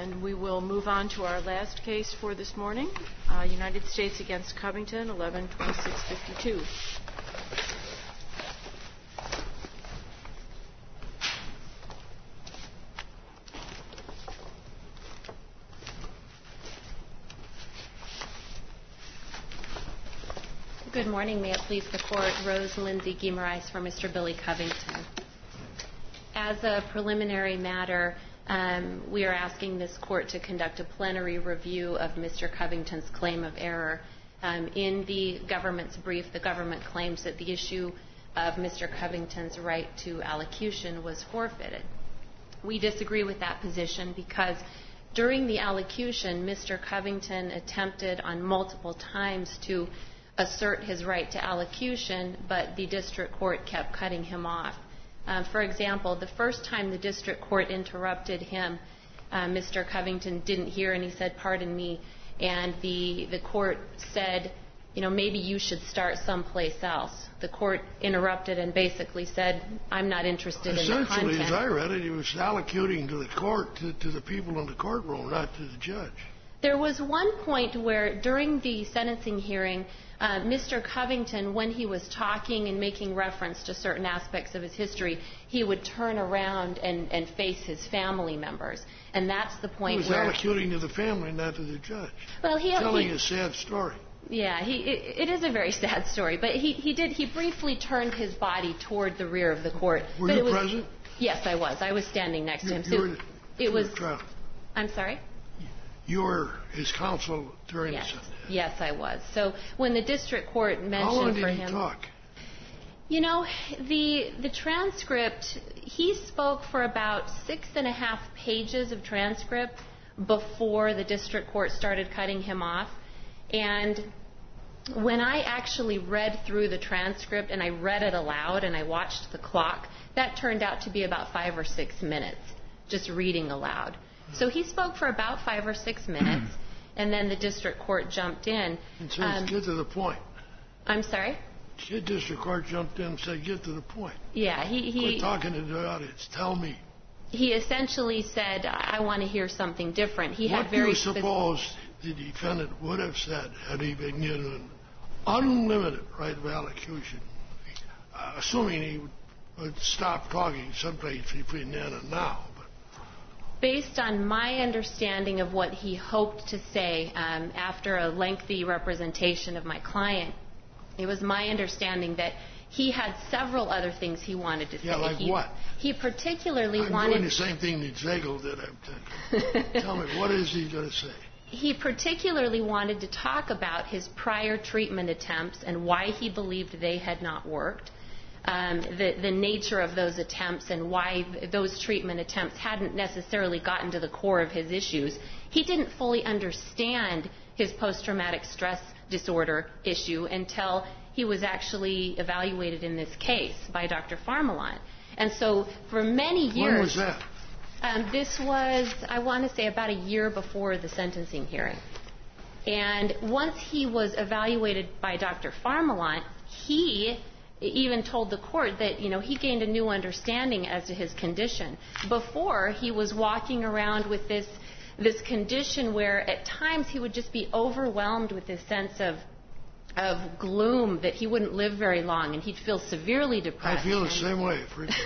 And we will move on to our last case for this morning, United States against Covington, 11-2652. Good morning. May it please the Court. Rose Lindsay Guimaraes for Mr. Billy Covington. As a preliminary matter, we are asking this Court to conduct a plenary review of Mr. Covington's claim of error. In the government's brief, the government claims that the issue of Mr. Covington's right to allocution was forfeited. We disagree with that position because during the allocution, Mr. Covington attempted on multiple times to assert his right to allocution, but the district court kept cutting him off. For example, the first time the district court interrupted him, Mr. Covington didn't hear and he said, "Pardon me," and the court said, maybe you should start someplace else. The court interrupted and basically said, "I'm not interested in the content." Essentially, as I read it, he was allocuting to the court, to the people in the courtroom, not to the judge. There was one point where during the sentencing hearing, Mr. Covington, when he was talking and making reference to certain aspects of his history, he would turn around and face his family members. And that's the point where... He was allocuting to the family, not to the judge. Well, telling a sad story. Yeah, it is a very sad story. But he briefly turned his body toward the rear of the court. Were you present? Yes, I was. I was standing next to him. I'm sorry? You were his counsel during the sentence? Yes, I was. So when the district court mentioned How long for did him... he talk? The transcript, he spoke for about 6.5 pages of transcript before the district court started cutting him off. And when I actually read through the transcript and I read it aloud and I watched the clock, that turned out to be about 5 or 6 minutes, just reading aloud. So he spoke for about 5 or 6 minutes, and then the district court jumped in. And said, "Get to the point." I'm sorry? The district court jumped in and said, "Get to the point." Yeah, Quit talking to the audience. Tell me. He essentially said, "I want to hear something different." What do you suppose the defendant would have said had he been given an unlimited right of allocution, assuming he would stop talking someplace between then and now? Based on my understanding of what he hoped to say after a lengthy representation of my client, it was my understanding that he had several other things he wanted to say. Yeah, like what? He particularly I'm doing the same thing that Zegel did. Tell me, what is he going to say? He particularly wanted to talk about his prior treatment attempts and why he believed they had not worked. The nature of those attempts and why those treatment attempts hadn't necessarily gotten to the core of his issues. He didn't fully understand his post-traumatic stress disorder issue until he was actually evaluated in this case by Dr. Farmalant. And so for many years... When was that? This was, I want to say, about a year before the sentencing hearing. And once he was evaluated by Dr. Farmalant, he even told the court that, he gained a new understanding as to his condition. Before, he was walking around with this condition where at times he would just be overwhelmed with this sense of gloom that he wouldn't live very long and he'd feel severely depressed. I feel the same way.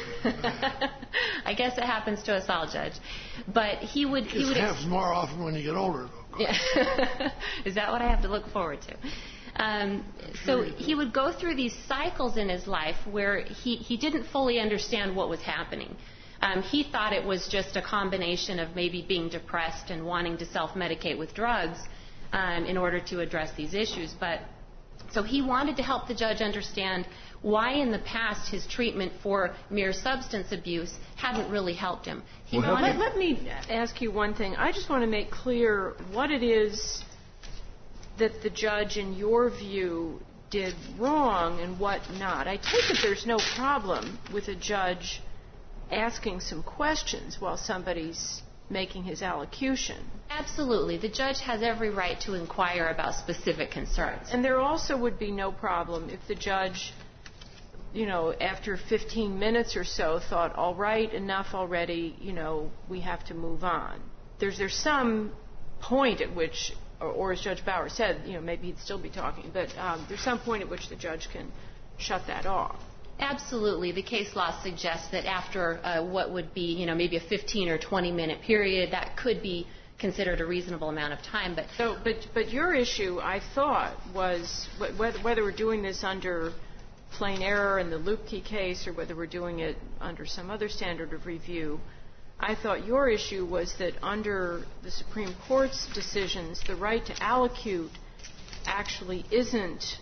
I guess it happens to us all, Judge. But he would... It happens more often when you get older, though. Yeah. Is that what I have to look forward to? So he would go through these cycles in his life where he didn't fully understand what was happening. He thought it was just a combination of maybe being depressed and wanting to self-medicate with drugs in order to address these issues. So he wanted to help the judge understand why in the past his treatment for mere substance abuse hadn't really helped him. Let me ask you one thing. I just want to make clear what it is that the judge, in your view, did wrong and what not. I take it there's no problem with a judge asking some questions while somebody's making his allocution. Absolutely. The judge has every right to inquire about specific concerns. And there also would be no problem if the judge, after 15 minutes or so thought, all right, enough already, we have to move on. there's some point at which, or as Judge Bauer said, maybe he'd still be talking, but there's some point at which the judge can shut that off. Absolutely. The case law suggests that after what would be, maybe a 15 or 20-minute period, that could be considered a reasonable amount of time. But your issue, I thought, was whether we're doing this under plain error in the Lupke case or whether we're doing it under some other standard of review, I thought your issue was that under the Supreme Court's decisions, the right to allocute actually isn't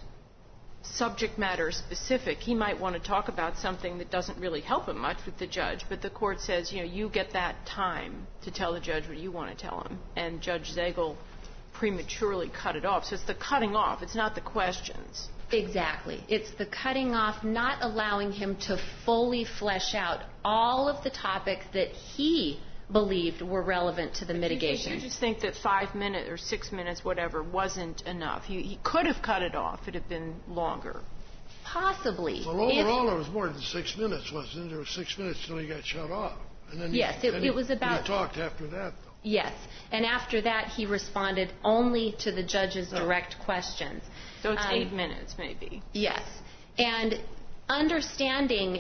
subject matter specific. He might want to talk about something that doesn't really help him much with the judge, but the court says, you get that time to tell the judge what you want to tell him. And Judge Zagel prematurely cut it off. So it's the cutting off. It's not the questions. Exactly. It's the cutting off, not allowing him to fully flesh out all of the topics that he believed were relevant to the mitigation. You just think that 5 minutes or 6 minutes, whatever, wasn't enough. He could have cut it off if it had been longer. Possibly. Well, overall, it was more than 6 minutes, wasn't it? There was 6 minutes till he got shut off. And then yes, it was about... He talked after that, though. Yes. And after that, he responded only to the judge's direct questions. So it's 8 minutes, maybe. Yes. And understanding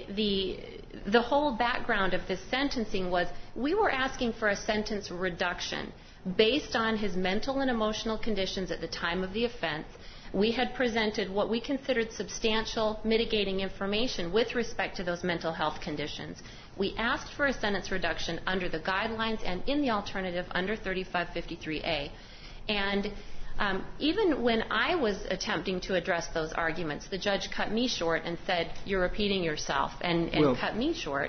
the whole background of this sentencing was we were asking for a sentence reduction based on his mental and emotional conditions at the time of the offense. We had presented what we considered substantial mitigating information with respect to those mental health conditions. We asked for a sentence reduction under the guidelines and in the alternative under 3553A. And even when I was attempting to address those arguments, the judge cut me short and said, "You're repeating yourself," and cut me short.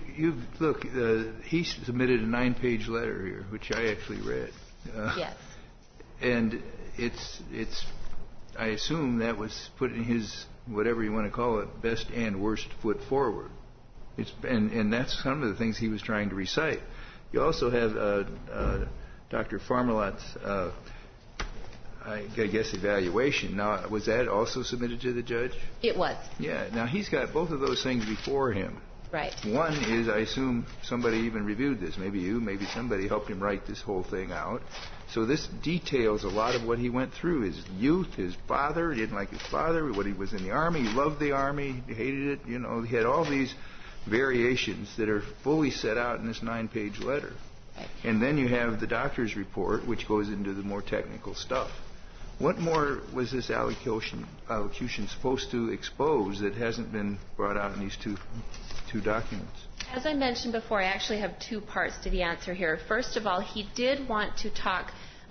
Look, he submitted a 9-page letter here, which I actually read. Yes. And it's. I assume that was putting his, whatever you want to call it, best and worst foot forward. And that's some of the things he was trying to recite. You also have Dr. Farmelot's, I guess, evaluation. Now, was that also submitted to the judge? It was. Yeah. Now, he's got both of those things before him. Right. One is, I assume somebody even reviewed this. Maybe you, maybe somebody helped him write this whole thing out. So this details a lot of what he went through. His youth, his father, he didn't like his father, when he was in the Army, he loved the Army, he hated it. He had all these variations that are fully set out in this 9-page letter. Right. And then you have the doctor's report, which goes into the more technical stuff. What more was this allocution supposed to expose that hasn't been brought out in these two documents? As I mentioned before, I actually have 2 parts to the answer here. First of all, he did want to talk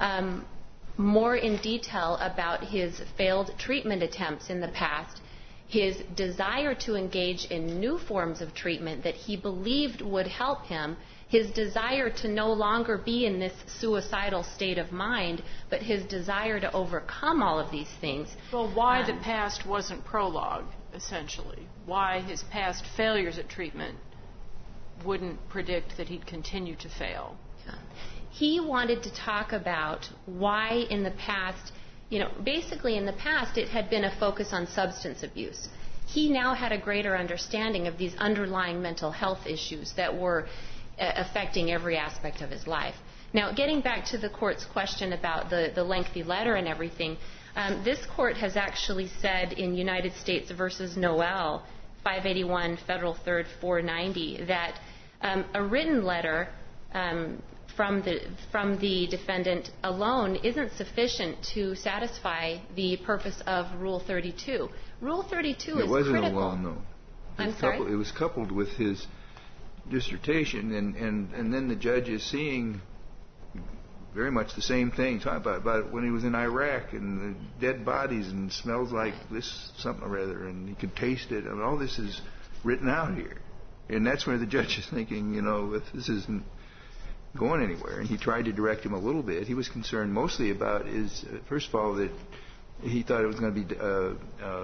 more in detail about his failed treatment attempts in the past, his desire to engage in new forms of treatment that he believed would help him, his desire to no longer be in this suicidal state of mind, but his desire to overcome all of these things. Well, why the past wasn't prologue, essentially. Why his past failures at treatment wouldn't predict that he'd continue to fail. Yeah. He wanted to talk about why in the past, basically in the past it had been a focus on substance abuse. He now had a greater understanding of these underlying mental health issues that were affecting every aspect of his life. Now, getting back to the court's question about the lengthy letter and everything, this court has actually said in United States v. Noel, 581 Federal 3rd 490, that a written letter from the defendant alone isn't sufficient to satisfy the purpose of Rule 32. Rule 32 is critical. It wasn't alone, though. I'm sorry? It was coupled with his dissertation, and then the judge is seeing very much the same thing, talking about when he was in Iraq and the dead bodies and smells like this something or other, and he could taste it. I mean, all this is written out here. And that's where the judge is thinking, if this isn't going anywhere. And he tried to direct him a little bit. He was concerned mostly about first of all, that he thought it was going to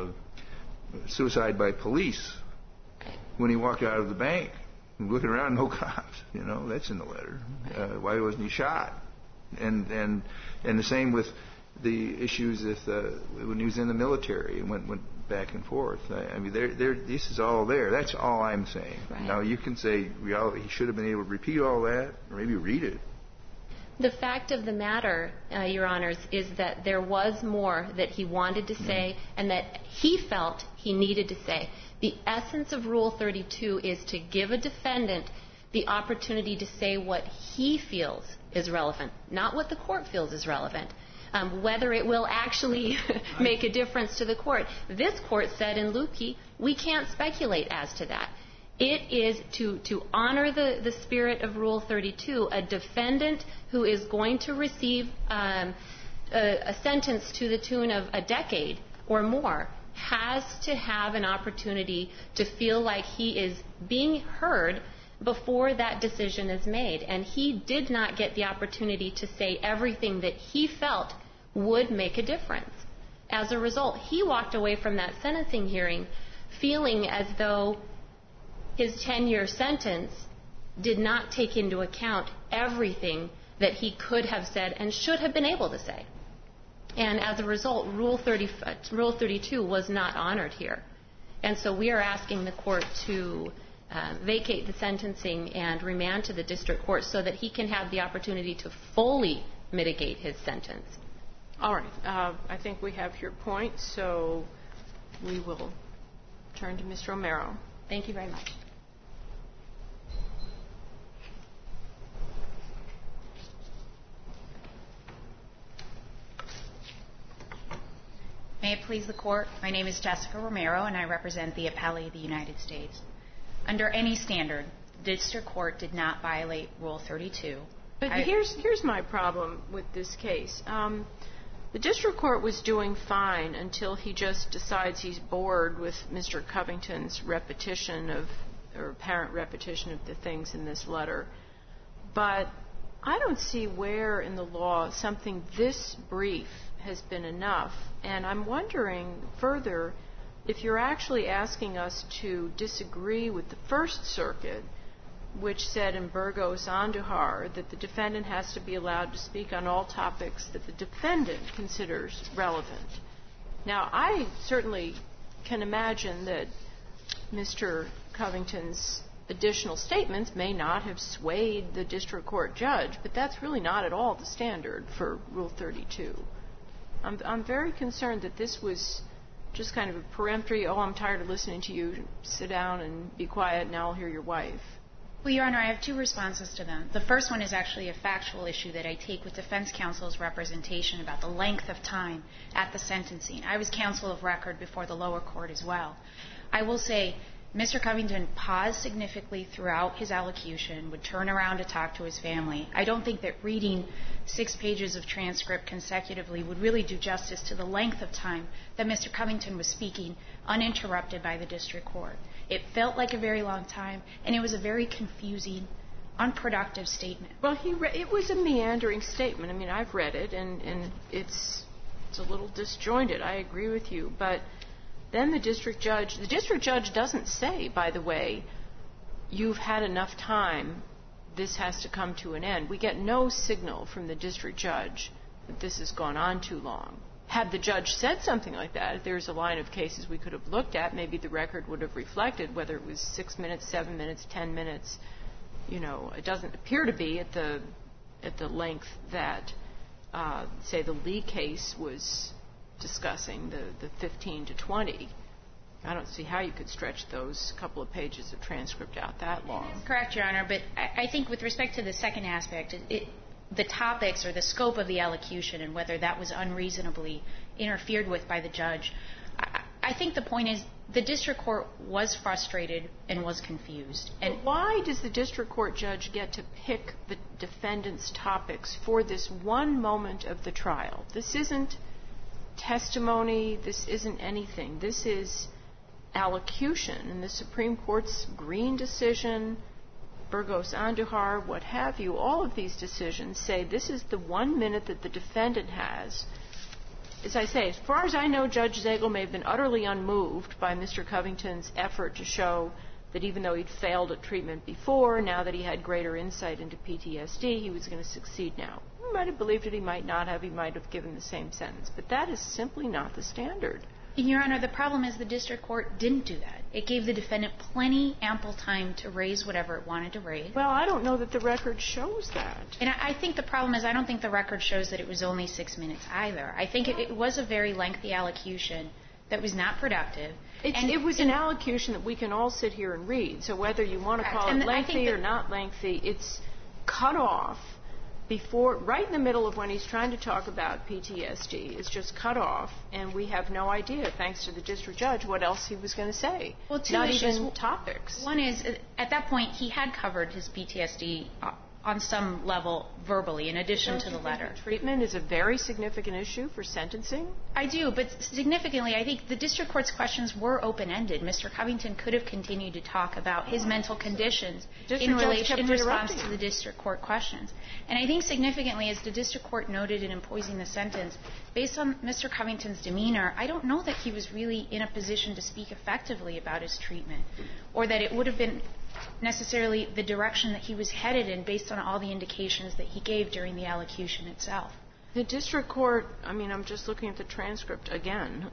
be suicide by police when he walked out of the bank. Looking around, no cops. That's in the letter. Why wasn't he shot? And the same with the issues when he was in the military and went back and forth. I mean, this is all there. That's all I'm saying. Right. Now, you can say he should have been able to repeat all that, or maybe read it. The fact of the matter, Your Honors, is that there was more that he wanted to say and that he felt he needed to say. The essence of Rule 32 is to give a defendant the opportunity to say what he feels is relevant, not what the court feels is relevant, whether it will actually make a difference to the court. This court said in Lukey, we can't speculate as to that. It is to honor the spirit of Rule 32. A defendant who is going to receive a sentence to the tune of a decade or more has to have an opportunity to feel like he is being heard before that decision is made. And he did not get the opportunity to say everything that he felt would make a difference. As a result, he walked away from that sentencing hearing feeling as though his 10-year sentence did not take into account everything that he could have said and should have been able to say. And as a result, Rule 32 was not honored here. And so we are asking the court to vacate the sentencing and remand to the district court so that he can have the opportunity to fully mitigate his sentence. All right. I think we have your point, so we will turn to Mr. Romero. Thank you very much. May it please the Court, my name is Jessica Romero, and I represent the appellee of the United States. Under any standard, the district court did not violate Rule 32. But here's my problem with this case. The district court was doing fine until he just decides he's bored with Mr. Covington's repetition of, or apparent repetition of the things in this letter. But I don't see where in the law something this brief has been enough. And I'm wondering further if you're actually asking us to disagree with the First Circuit, which said in Burgos Andujar that the defendant has to be allowed to speak on all topics that the defendant considers relevant. Now, I certainly can imagine that Mr. Covington's additional statements may not have swayed the district court judge, but that's really not at all the standard for Rule 32. I'm very concerned that this was just kind of a peremptory, oh, I'm tired of listening to you, sit down and be quiet, now I'll hear your wife. Well, Your Honor, I have two responses to that. The first one is actually a factual issue that I take with defense counsel's representation about the length of time at the sentencing. I was counsel of record before the lower court as well. I will say Mr. Covington paused significantly throughout his allocution, would turn around to talk to his family. I don't think that reading 6 pages of transcript consecutively would really do justice to the length of time that Mr. Covington was speaking uninterrupted by the district court. It felt like a very long time, and it was a very confusing, unproductive statement. Well, it was a meandering statement. I mean, I've read it, and it's a little disjointed. I agree with you. But then the district judge doesn't say, by the way, you've had enough time, this has to come to an end. We get no signal from the district judge that this has gone on too long. Had the judge said something like that, if there's a line of cases we could have looked at, maybe the record would have reflected whether it was 6 minutes, 7 minutes, 10 minutes. You know, it doesn't appear to be at the length that, say, the Lee case was discussing, the 15 to 20. I don't see how you could stretch those couple of pages of transcript out that long. That's correct, Your Honor, but I think with respect to the second aspect, the topics or the scope of the allocution and whether that was unreasonably interfered with by the judge, I think the point is the district court was frustrated and was confused. And why does the district court judge get to pick the defendant's topics for this one moment of the trial? This isn't testimony. This isn't anything. This is allocution. And the Supreme Court's Green decision, Burgos Andujar, what have you, all of these decisions say this is the 1 minute that the defendant has. As I say, as far as I know, Judge Zagel may have been utterly unmoved by Mr. Covington's effort to show that even though he'd failed at treatment before, now that he had greater insight into PTSD, he was going to succeed now. He might have believed it, he might not have, he might have given the same sentence. But that is simply not the standard. Your Honor, the problem is the district court didn't do that. It gave the defendant ample time to raise whatever it wanted to raise. Well, I don't know that the record shows that. And I think the problem is I don't think the record shows that it was only 6 minutes either. I think it was a very lengthy allocution that was not productive. It was an allocution that we can all sit here and read. So whether you want to call it lengthy or not lengthy, it's cut off right in the middle of when he's trying to talk about PTSD. It's just cut off, and we have no idea, thanks to the district judge, what else he was going to say. Well, two not issues. Even topics. One is, at that point, he had covered his PTSD on some level verbally, in addition to the letter. Treatment is a very significant issue for sentencing? I do, but significantly, I think the district court's questions were open-ended. Mr. Covington could have continued to talk about his mental conditions in response to the district court questions. And I think significantly, as the district court noted in imposing the sentence, based on Mr. Covington's demeanor, I don't know that he was really in a position to speak effectively about his treatment, or that it would have been necessarily the direction that he was headed in based on all the indications that he gave during the allocution itself. The district court, I'm just looking at the transcript again,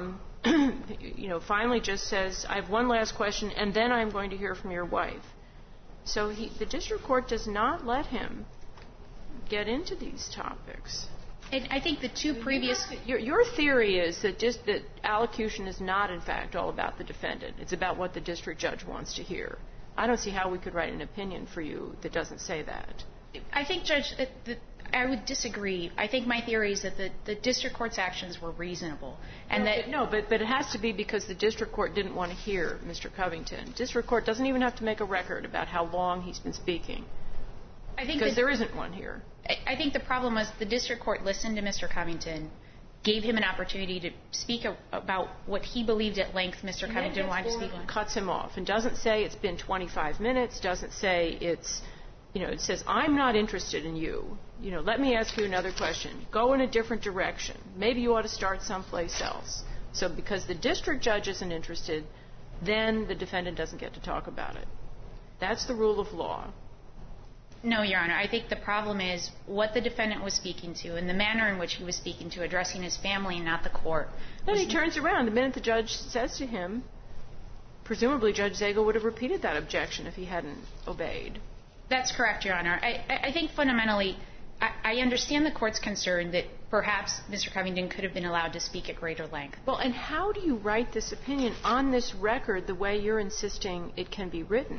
finally just says, I have one last question, and then I'm going to hear from your wife. So the district court does not let him get into these topics. And I think the two previous... Your theory is that allocution is not, in fact, all about the defendant. It's about what the district judge wants to hear. I don't see how we could write an opinion for you that doesn't say that. I think, Judge, I would disagree. I think my theory is that the district court's actions were reasonable. And but it has to be because the district court didn't want to hear Mr. Covington. District court doesn't even have to make a record about how long he's been speaking. Because there isn't one here. I think the problem was the district court listened to Mr. Covington, gave him an opportunity to speak about what he believed at length Mr. Covington wanted to speak on. Cuts him off and doesn't say it's been 25 minutes, doesn't say it's, it says, I'm not interested in you. Let me ask you another question. Go in a different direction. Maybe you ought to start someplace else. So because the district judge isn't interested, then the defendant doesn't get to talk about it. That's the rule of law. No, Your Honor. I think the problem is what the defendant was speaking to and the manner in which he was speaking to, addressing his family and not the court. Then he turns around. The minute the judge says to him, presumably Judge Zagel would have repeated that objection if he hadn't obeyed. That's correct, Your Honor. I think fundamentally, I understand the court's concern that perhaps Mr. Covington could have been allowed to speak at greater length. Well, and how do you write this opinion on this record the way you're insisting it can be written?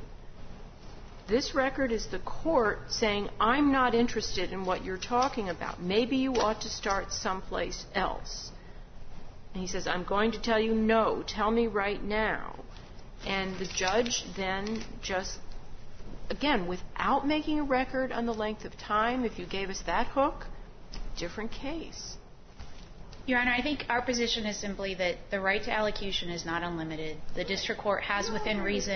This record is the court saying, I'm not interested in what you're talking about. Maybe you ought to start someplace else. And he says, I'm going to tell you no. Tell me right now. And the judge then just, again, without making a record on the length of time, if you gave us that hook, different case. Your Honor, I think our position is simply that the right to allocution is not unlimited. The district court has within reason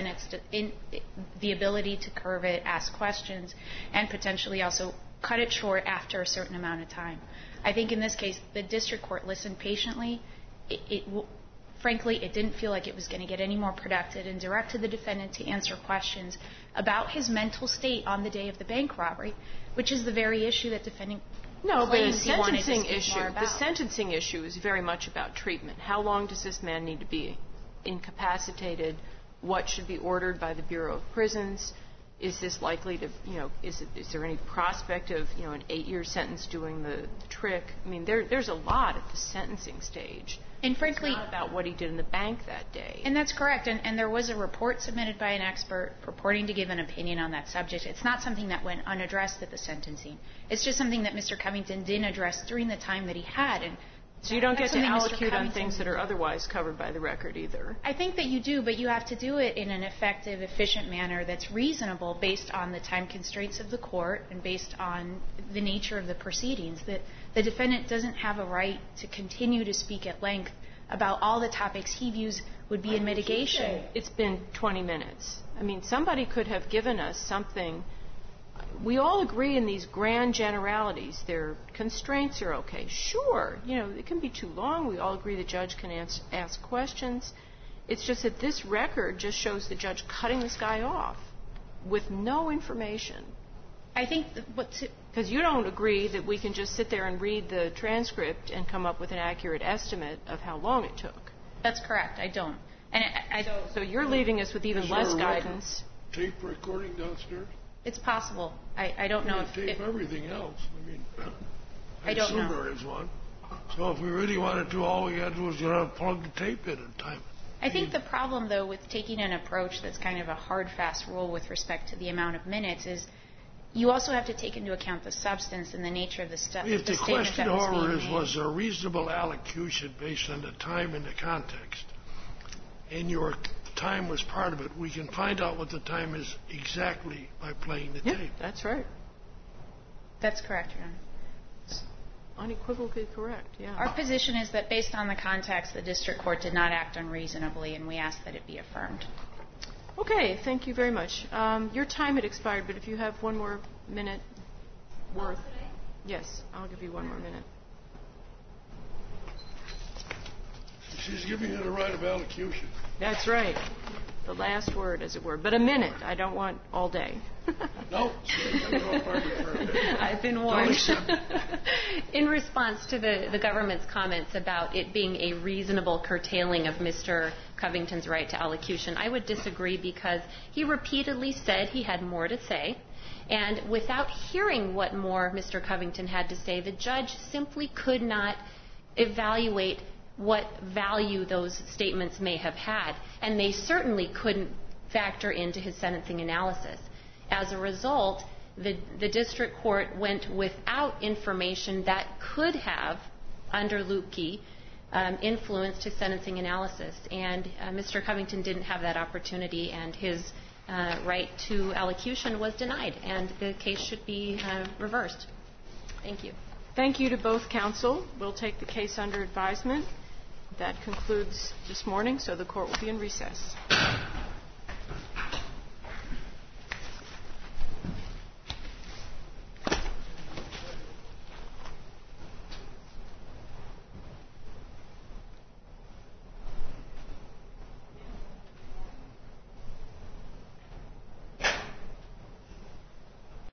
the ability to curve it, ask questions, and potentially also cut it short after a certain amount of time. I think in this case, the district court listened patiently. Frankly, it didn't feel like it was going to get any more productive and directed the defendant to answer questions about his mental state on the day of the bank robbery, which is the very issue that defendant claims he wanted to speak more about. The sentencing issue is very much about treatment. How long does this man need to be incapacitated? What should be ordered by the Bureau of Prisons? Is this likely to, is there any prospect of, an 8-year sentence doing the trick? I mean, there's a lot at the sentencing stage. And frankly, it's not about what he did in the bank that day. And that's correct. And there was a report submitted by an expert purporting to give an opinion on that subject. It's not something that went unaddressed at the sentencing. It's just something that Mr. Covington didn't address during the time that he had. And so you don't get to allocate on things that are otherwise covered by the record either. I think that you do, but you have to do it in an effective, efficient manner that's reasonable based on the time constraints of the court and based on the nature of the proceedings. That the defendant doesn't have a right to continue to speak at length about all the topics he views would be in mitigation. It's been 20 minutes. I mean, somebody could have given us something. We all agree in these grand generalities. Their constraints are okay. Sure, it can be too long. We all agree the judge can ask questions. It's just that this record just shows the judge cutting this guy off with no information. I think because you don't agree that we can just sit there and read the transcript and come up with an accurate estimate of how long it took. That's correct. I don't. And So you're leaving us with even less guidance. Tape recording downstairs? It's possible. I don't know if tape everything else. I mean, I don't assume know. there is one. So if we really wanted to, all we had to do was plug the tape in and time it. I think the problem, though, with taking an approach that's kind of a hard, fast rule with respect to the amount of minutes is you also have to take into account the substance and the nature of the stuff. If the question, however, is made. was there a reasonable allocution based on the time and the context, and your time was part of it, we can find out what the time is exactly by playing the tape. That's right. That's correct, Your Honor. Unequivocally correct, yeah. Our position is that based on the context, the district court did not act unreasonably, and we ask that it be affirmed. Okay, thank you very much. Your time had expired, but if you have one more minute worth. Yes, I'll give you one more minute. She's giving you the right of allocution. That's right. The last word, as it were. But a minute. I don't want all day. No. I've been warned. In response to the government's comments about it being a reasonable curtailing of Mr. Covington's right to allocution, I would disagree because he repeatedly said he had more to say. And without hearing what more Mr. Covington had to say, the judge simply could not evaluate what value those statements may have had. And they certainly couldn't factor into his sentencing analysis. As a result, the district court went without information that could have, under Lupke, influenced his sentencing analysis. And Mr. Covington didn't have that opportunity, and his right to allocution was denied. And the case should be reversed. Thank you. Thank you to both counsel. We'll take the case under advisement. That concludes this morning, so the court will be in recess.